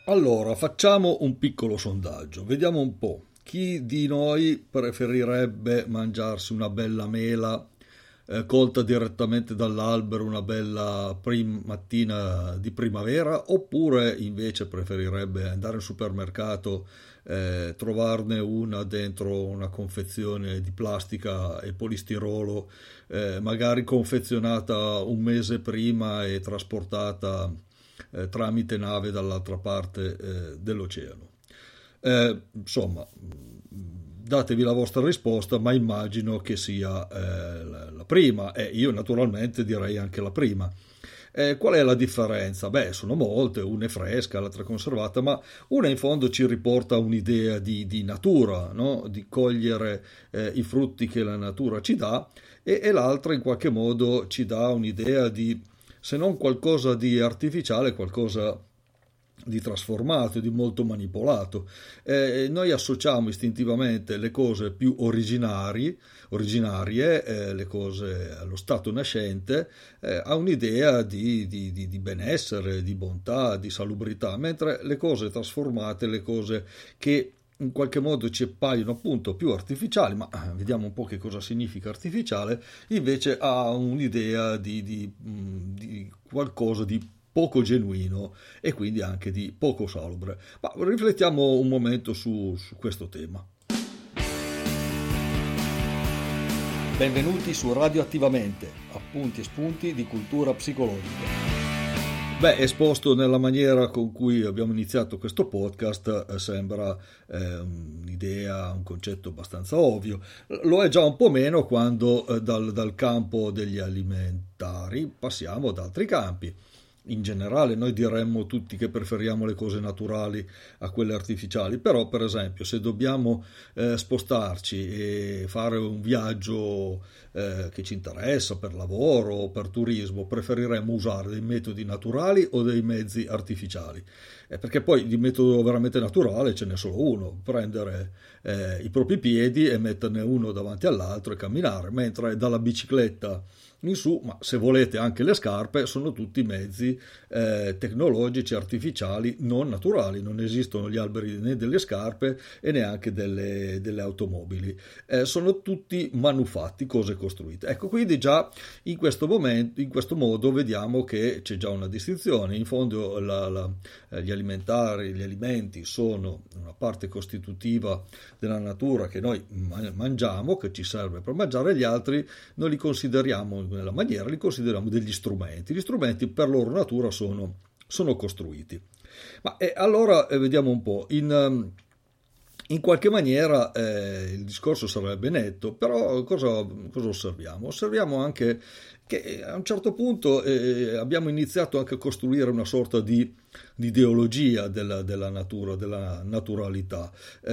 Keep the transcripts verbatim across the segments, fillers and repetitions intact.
Allora, facciamo un piccolo sondaggio, vediamo un po'. Chi di noi preferirebbe mangiarsi una bella mela eh, colta direttamente dall'albero, una bella prim- mattina di primavera, oppure invece preferirebbe andare al supermercato, eh, trovarne una dentro una confezione di plastica e polistirolo, eh, magari confezionata un mese prima e trasportata eh, tramite nave dall'altra parte eh, dell'oceano. Eh, insomma, datevi la vostra risposta, ma immagino che sia eh, la, la prima, e io naturalmente direi anche la prima. Eh, qual è la differenza? Beh, sono molte, una è fresca, l'altra è conservata, ma una in fondo ci riporta un'idea di, di natura, no? Di cogliere eh, i frutti che la natura ci dà, e, e l'altra in qualche modo ci dà un'idea di, se non qualcosa di artificiale, qualcosa di trasformato, di molto manipolato. Eh, noi associamo istintivamente le cose più originari, originarie, eh, le cose allo stato nascente, eh, a un'idea di, di, di, di benessere, di bontà, di salubrità, mentre le cose trasformate, le cose che in qualche modo ci appaiono appunto più artificiali, ma vediamo un po' che cosa significa artificiale, invece ha un'idea di, di, di qualcosa di poco genuino e quindi anche di poco salubre. Ma riflettiamo un momento su, su questo tema. Benvenuti su Radioattivamente, appunti e spunti di cultura psicologica. Beh, esposto nella maniera con cui abbiamo iniziato questo podcast, eh, sembra eh, un'idea, un concetto abbastanza ovvio. Lo è già un po' meno quando eh, dal, dal campo degli alimentari passiamo ad altri campi. In generale noi diremmo tutti che preferiamo le cose naturali a quelle artificiali, però per esempio se dobbiamo eh, spostarci e fare un viaggio eh, che ci interessa per lavoro o per turismo, preferiremmo usare dei metodi naturali o dei mezzi artificiali? Eh, perché poi di metodo veramente naturale ce n'è solo uno: prendere eh, i propri piedi e metterne uno davanti all'altro e camminare, mentre dalla bicicletta in su, ma se volete anche le scarpe, sono tutti mezzi eh, tecnologici, artificiali, non naturali. Non esistono gli alberi né delle scarpe e neanche delle, delle automobili. Eh, sono tutti manufatti, cose costruite. Ecco, quindi già in questo momento, in questo modo vediamo che c'è già una distinzione. In fondo la, la, gli alimentari, gli alimenti sono una parte costitutiva della natura che noi mangiamo, che ci serve per mangiare. Gli altri non li consideriamo nella maniera, li consideriamo degli strumenti. Gli strumenti per loro natura sono, sono costruiti. Ma eh, allora eh, vediamo un po'. In, um, in qualche maniera eh, il discorso sarebbe netto, però cosa, cosa osserviamo? Osserviamo anche che a un certo punto eh, abbiamo iniziato anche a costruire una sorta di, di ideologia della, della natura, della naturalità.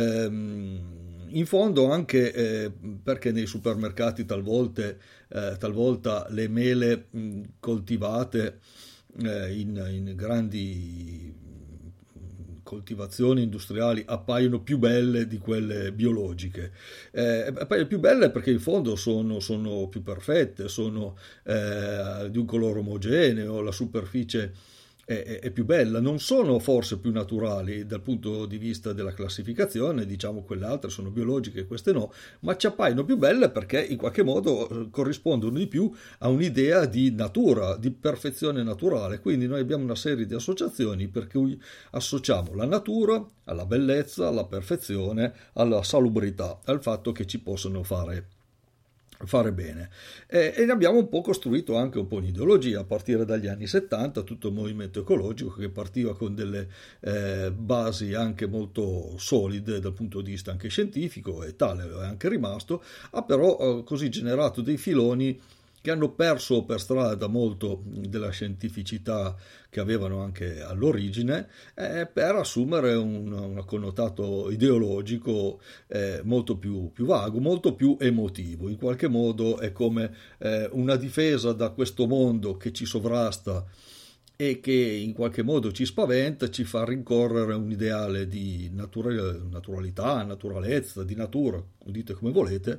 Ehm, in fondo anche eh, perché nei supermercati talvolta, eh, talvolta le mele mh, coltivate eh, in, in grandi coltivazioni industriali appaiono più belle di quelle biologiche. Eh, appaiono più belle perché in fondo sono, sono più perfette, sono eh, di un colore omogeneo, la superficie è, è più bella, non sono forse più naturali dal punto di vista della classificazione, diciamo quelle altre sono biologiche, queste no, ma ci appaiono più belle perché in qualche modo corrispondono di più a un'idea di natura, di perfezione naturale. Quindi noi abbiamo una serie di associazioni per cui associamo la natura alla bellezza, alla perfezione, alla salubrità, al fatto che ci possono fare fare bene, e, e ne abbiamo un po' costruito anche un po' un'ideologia a partire dagli anni settanta, tutto il movimento ecologico che partiva con delle eh, basi anche molto solide dal punto di vista anche scientifico, e tale è anche rimasto, ha però eh, così generato dei filoni che hanno perso per strada molto della scientificità che avevano anche all'origine, eh, per assumere un, un connotato ideologico eh, molto più, più vago, molto più emotivo. In qualche modo è come eh, una difesa da questo mondo che ci sovrasta e che in qualche modo ci spaventa, ci fa rincorrere un ideale di natura- naturalità, naturalezza, di natura, dite come volete,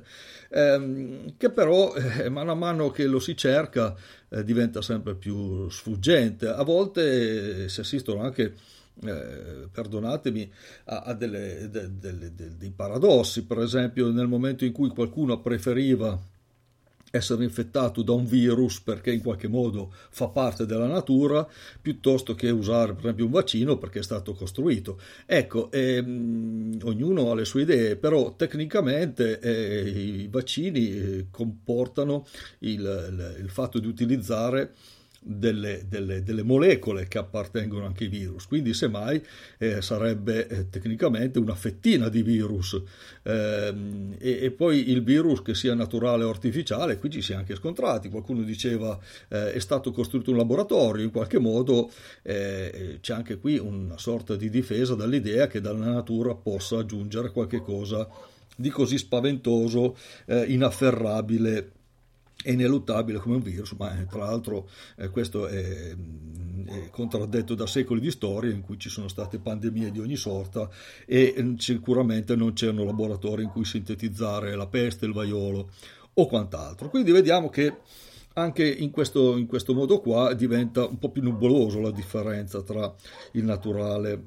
ehm, che però eh, mano a mano che lo si cerca eh, diventa sempre più sfuggente. A volte eh, si assistono anche eh, perdonatemi, a, a delle, de, de, de, dei paradossi. Per esempio, nel momento in cui qualcuno preferiva essere infettato da un virus perché in qualche modo fa parte della natura, piuttosto che usare per esempio un vaccino perché è stato costruito. Ecco, ehm, ognuno ha le sue idee, però tecnicamente eh, i vaccini eh, comportano il, il, il fatto di utilizzare Delle, delle, delle molecole che appartengono anche ai virus, quindi semmai eh, sarebbe eh, tecnicamente una fettina di virus, eh, e, e poi il virus che sia naturale o artificiale, qui ci si è anche scontrati. Qualcuno diceva eh, è stato costruito un laboratorio, in qualche modo eh, c'è anche qui una sorta di difesa dall'idea che dalla natura possa aggiungere qualche cosa di così spaventoso, eh, inafferrabile è ineluttabile come un virus, ma eh, tra l'altro eh, questo è, è contraddetto da secoli di storia in cui ci sono state pandemie di ogni sorta e eh, sicuramente non c'erano laboratori in cui sintetizzare la peste, il vaiolo o quant'altro. Quindi vediamo che anche in questo, in questo modo qua diventa un po' più nuvoloso la differenza tra il naturale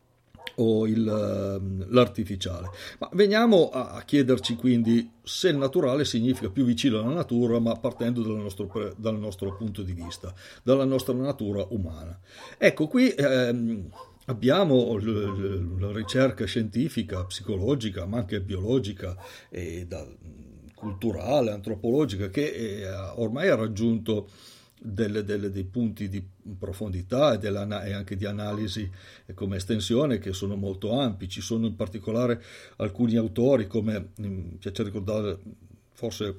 o il, l'artificiale. Ma veniamo a chiederci quindi se il naturale significa più vicino alla natura, ma partendo dal nostro, dal nostro punto di vista, dalla nostra natura umana. Ecco, qui ehm, abbiamo la ricerca scientifica, psicologica, ma anche biologica e da, culturale, antropologica, che eh, ormai ha raggiunto Delle, delle, dei punti di profondità e, della, e anche di analisi come estensione che sono molto ampi. Ci sono in particolare alcuni autori, come mi piace ricordare forse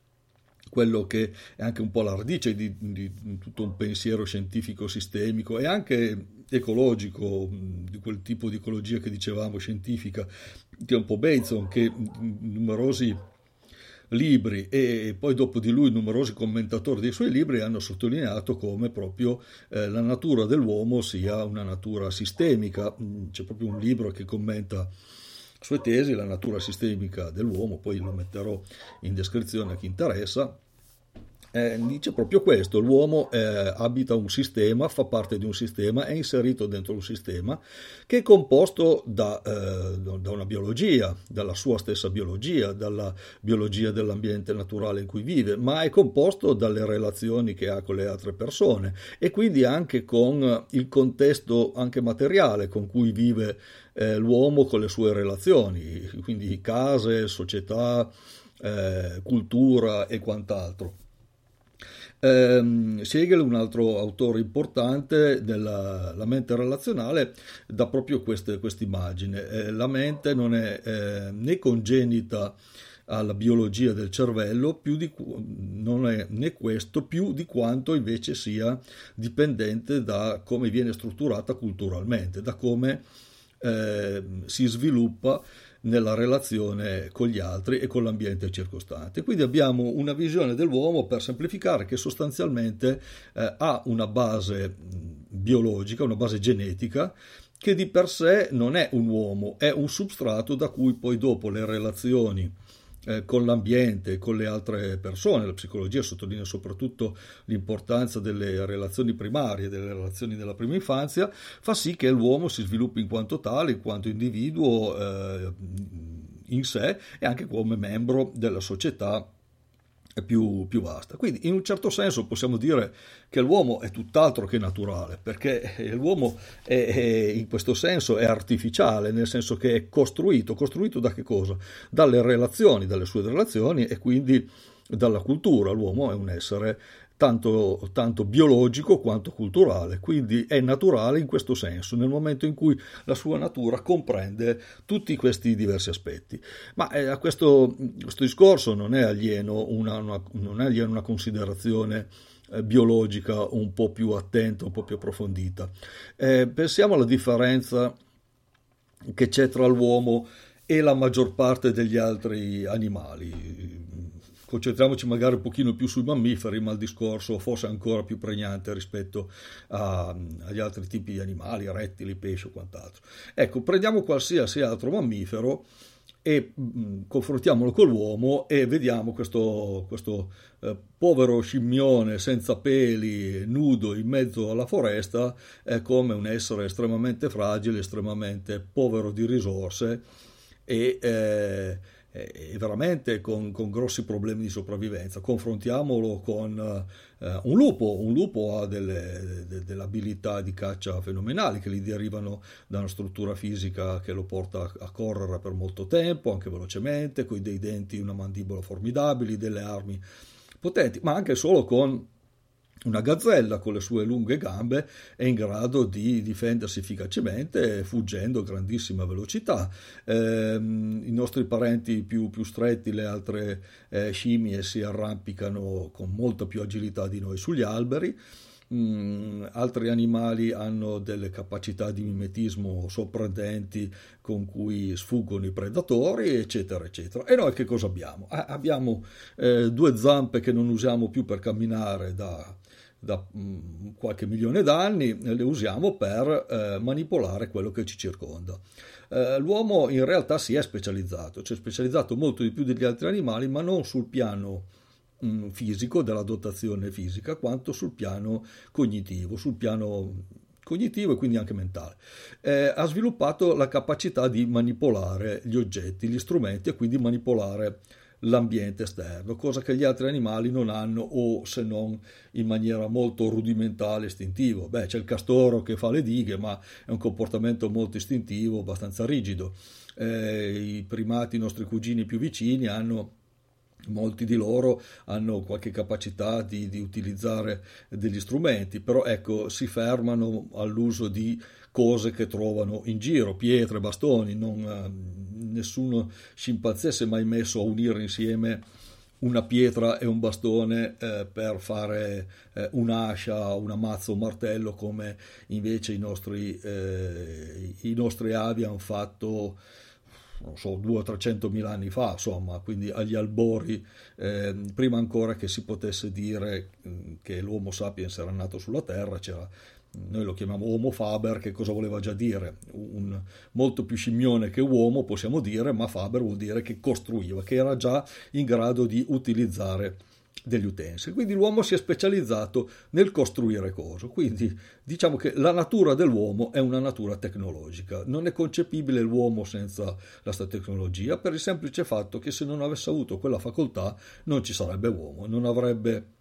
quello che è anche un po' la radice di, di, di tutto un pensiero scientifico sistemico e anche ecologico, di quel tipo di ecologia che dicevamo scientifica, che è un po' Bateson, che numerosi libri e poi dopo di lui numerosi commentatori dei suoi libri hanno sottolineato come proprio eh, la natura dell'uomo sia una natura sistemica. C'è proprio un libro che commenta sue tesi, La natura sistemica dell'uomo, poi lo metterò in descrizione a chi interessa. Eh, dice proprio questo: l'uomo eh, abita un sistema, fa parte di un sistema, è inserito dentro un sistema che è composto da, eh, da una biologia, dalla sua stessa biologia, dalla biologia dell'ambiente naturale in cui vive, ma è composto dalle relazioni che ha con le altre persone e quindi anche con il contesto anche materiale con cui vive eh, l'uomo con le sue relazioni, quindi case, società, eh, cultura e quant'altro. Eh, Siegel, un altro autore importante della la mente relazionale, dà proprio questa immagine. Eh, la mente non è eh, né congenita alla biologia del cervello, più di, non è né questo più di quanto invece sia dipendente da come viene strutturata culturalmente, da come eh, si sviluppa nella relazione con gli altri e con l'ambiente circostante. Quindi abbiamo una visione dell'uomo, per semplificare, che sostanzialmente eh, ha una base biologica, una base genetica, che di per sé non è un uomo, è un substrato da cui poi dopo le relazioni eh, con l'ambiente, con le altre persone, la psicologia sottolinea soprattutto l'importanza delle relazioni primarie, delle relazioni della prima infanzia, fa sì che l'uomo si sviluppi in quanto tale, in quanto individuo eh, in sé e anche come membro della società più, più vasta. Quindi in un certo senso possiamo dire che l'uomo è tutt'altro che naturale, perché l'uomo è, è, in questo senso è artificiale, nel senso che è costruito. Costruito da che cosa? Dalle relazioni, dalle sue relazioni e quindi dalla cultura. L'uomo è un essere tanto, tanto biologico quanto culturale, quindi è naturale in questo senso, nel momento in cui la sua natura comprende tutti questi diversi aspetti. Ma eh, a questo, questo discorso non è alieno una, una, non è alieno una considerazione eh, biologica un po' più attenta, un po' più approfondita. Eh, pensiamo alla differenza che c'è tra l'uomo e la maggior parte degli altri animali. Concentriamoci magari un pochino più sui mammiferi, ma il discorso forse è ancora più pregnante rispetto a, agli altri tipi di animali, rettili, pesci o quant'altro. Ecco, prendiamo qualsiasi altro mammifero e mh, confrontiamolo con l'uomo e vediamo questo, questo eh, povero scimmione senza peli, nudo in mezzo alla foresta, eh, come un essere estremamente fragile, estremamente povero di risorse e, eh, e veramente con, con grossi problemi di sopravvivenza. Confrontiamolo con eh, un lupo. Un lupo ha delle, de, delle abilità di caccia fenomenali che gli derivano da una struttura fisica che lo porta a correre per molto tempo, anche velocemente, con dei denti, una mandibola formidabili, delle armi potenti, ma anche solo con una gazzella con le sue lunghe gambe è in grado di difendersi efficacemente fuggendo a grandissima velocità. Eh, I nostri parenti più, più stretti, le altre eh, scimmie, si arrampicano con molta più agilità di noi sugli alberi. Mm, altri animali hanno delle capacità di mimetismo sorprendenti con cui sfuggono i predatori, eccetera, eccetera. E noi che cosa abbiamo? Ah, abbiamo eh, due zampe che non usiamo più per camminare da da mh, qualche milione d'anni, le usiamo per eh, manipolare quello che ci circonda. Eh, l'uomo in realtà si è specializzato, cioè specializzato molto di più degli altri animali, ma non sul piano mh, fisico, della dotazione fisica, quanto sul piano cognitivo, sul piano cognitivo e quindi anche mentale. Eh, ha sviluppato la capacità di manipolare gli oggetti, gli strumenti e quindi manipolare l'ambiente esterno, cosa che gli altri animali non hanno, o se non in maniera molto rudimentale, istintivo. Beh, c'è il castoro che fa le dighe, ma è un comportamento molto istintivo, abbastanza rigido. Eh, i primati, i nostri cugini più vicini, hanno molti di loro hanno qualche capacità di, di utilizzare degli strumenti, però ecco, si fermano all'uso di cose che trovano in giro, pietre, bastoni. Non, eh, nessuno scimpanzé si è mai messo a unire insieme una pietra e un bastone eh, per fare eh, un'ascia, una mazza, un martello, come invece i nostri, eh, i nostri avi hanno fatto, non so, duecento o trecentomila anni fa, insomma, quindi agli albori, eh, prima ancora che si potesse dire che l'Homo sapiens era nato sulla Terra. C'era, noi lo chiamiamo Homo faber, che cosa voleva già dire? Un, molto più scimmione che uomo, possiamo dire, ma faber vuol dire che costruiva, che era già in grado di utilizzare degli utensili. Quindi l'uomo si è specializzato nel costruire cose. Quindi diciamo che la natura dell'uomo è una natura tecnologica. Non è concepibile l'uomo senza la sua tecnologia, per il semplice fatto che se non avesse avuto quella facoltà non ci sarebbe uomo, non avrebbe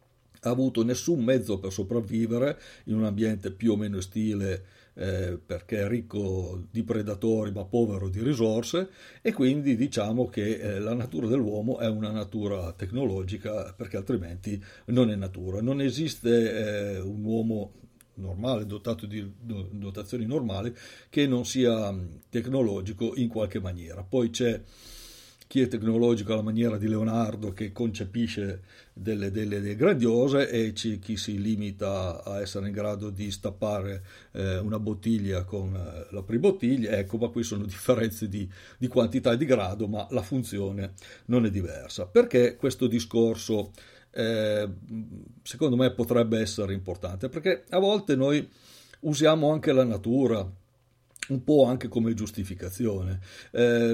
ha avuto nessun mezzo per sopravvivere in un ambiente più o meno ostile, eh, perché è ricco di predatori ma povero di risorse, e quindi diciamo che eh, la natura dell'uomo è una natura tecnologica, perché altrimenti non è natura. Non esiste eh, un uomo normale, dotato di dotazioni normali, che non sia tecnologico in qualche maniera. Poi c'è chi è tecnologico alla maniera di Leonardo, che concepisce delle, delle idee grandiose, e ci, chi si limita a essere in grado di stappare eh, una bottiglia con eh, la pribottiglia. Ecco, ma qui sono differenze di, di quantità e di grado, ma la funzione non è diversa. Perché questo discorso eh, secondo me potrebbe essere importante? Perché a volte noi usiamo anche la natura un po' anche come giustificazione. Eh,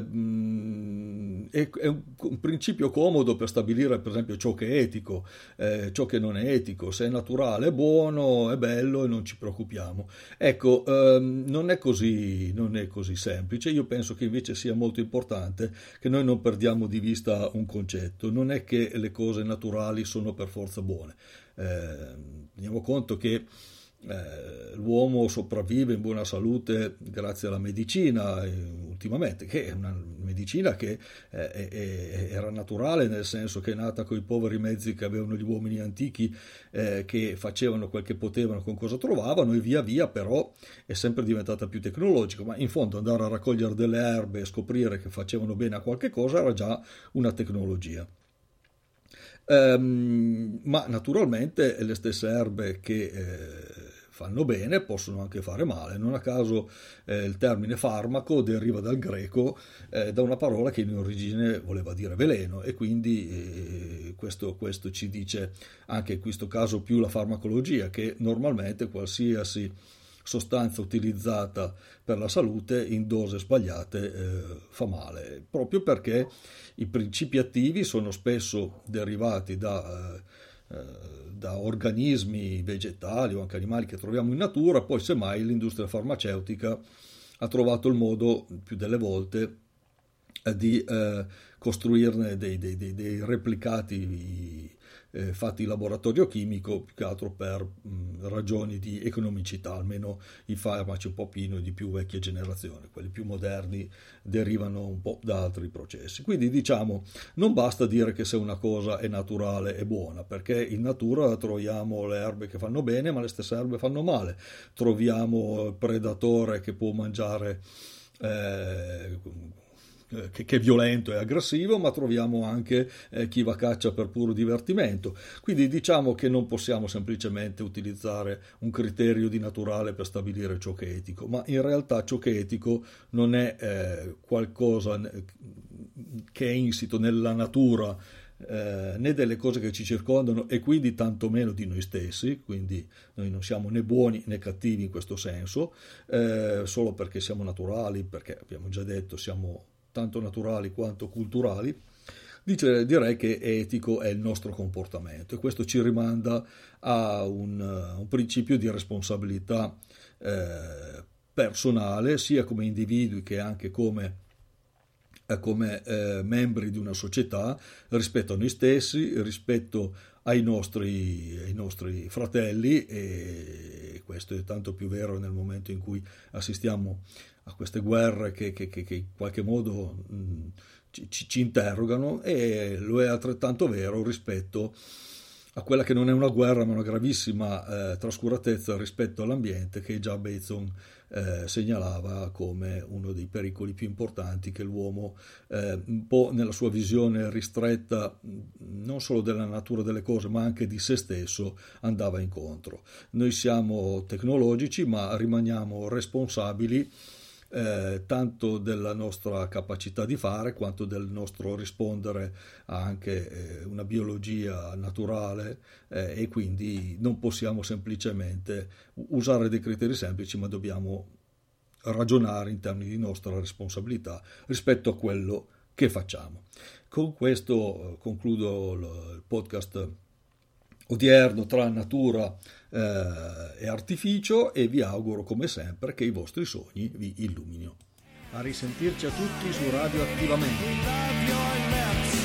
è, è un, un principio comodo per stabilire, per esempio, ciò che è etico, eh, ciò che non è etico. Se è naturale, è buono, è bello e non ci preoccupiamo. Ecco, ehm, non è così, non è così semplice. Io penso che invece sia molto importante che noi non perdiamo di vista un concetto. Non è che le cose naturali sono per forza buone. Eh, teniamo conto che Eh, l'uomo sopravvive in buona salute grazie alla medicina, eh, ultimamente, che è una medicina che eh, è, è, era naturale, nel senso che è nata con i poveri mezzi che avevano gli uomini antichi, eh, che facevano quel che potevano con cosa trovavano, e via via però è sempre diventata più tecnologica. Ma in fondo andare a raccogliere delle erbe e scoprire che facevano bene a qualche cosa era già una tecnologia. Um, ma naturalmente le stesse erbe che eh, fanno bene possono anche fare male. Non a caso eh, il termine farmaco deriva dal greco, eh, da una parola che in origine voleva dire veleno, e quindi eh, questo, questo ci dice anche in questo caso più la farmacologia, che normalmente qualsiasi sostanza utilizzata per la salute in dose sbagliate eh, fa male, proprio perché i principi attivi sono spesso derivati da, eh, da organismi vegetali o anche animali che troviamo in natura, poi semmai l'industria farmaceutica ha trovato il modo più delle volte di eh, costruirne dei, dei, dei, dei replicati eh, fatti in laboratorio chimico, più che altro per mh, ragioni di economicità. Almeno i farmaci un po' più di più vecchie generazioni, quelli più moderni derivano un po' da altri processi. Quindi diciamo, non basta dire che se una cosa è naturale è buona, perché in natura troviamo le erbe che fanno bene, ma le stesse erbe fanno male. Troviamo il predatore che può mangiare eh, Che, che è violento e aggressivo, ma troviamo anche eh, chi va a caccia per puro divertimento. Quindi diciamo che non possiamo semplicemente utilizzare un criterio di naturale per stabilire ciò che è etico, ma in realtà ciò che è etico non è eh, qualcosa che è insito nella natura eh, né delle cose che ci circondano e quindi tantomeno di noi stessi, quindi noi non siamo né buoni né cattivi in questo senso, eh, solo perché siamo naturali, perché abbiamo già detto siamo tanto naturali quanto culturali. Dice, direi che etico è il nostro comportamento e questo ci rimanda a un, un principio di responsabilità eh, personale, sia come individui che anche come, eh, come eh, membri di una società, rispetto a noi stessi, rispetto ai nostri, ai nostri fratelli, e questo è tanto più vero nel momento in cui assistiamo a queste guerre che, che, che, che in qualche modo mh, ci, ci interrogano, e lo è altrettanto vero rispetto a quella che non è una guerra ma una gravissima eh, trascuratezza rispetto all'ambiente, che già Bateson eh, segnalava come uno dei pericoli più importanti che l'uomo eh, un po' nella sua visione ristretta non solo della natura delle cose ma anche di se stesso andava incontro. Noi siamo tecnologici ma rimaniamo responsabili Eh, tanto della nostra capacità di fare quanto del nostro rispondere a anche eh, una biologia naturale eh, e quindi non possiamo semplicemente usare dei criteri semplici, ma dobbiamo ragionare in termini di nostra responsabilità rispetto a quello che facciamo. Con questo eh, concludo il podcast odierno tra natura eh, e artificio e vi auguro come sempre che i vostri sogni vi illuminino. A risentirci a tutti su Radio Attivamente.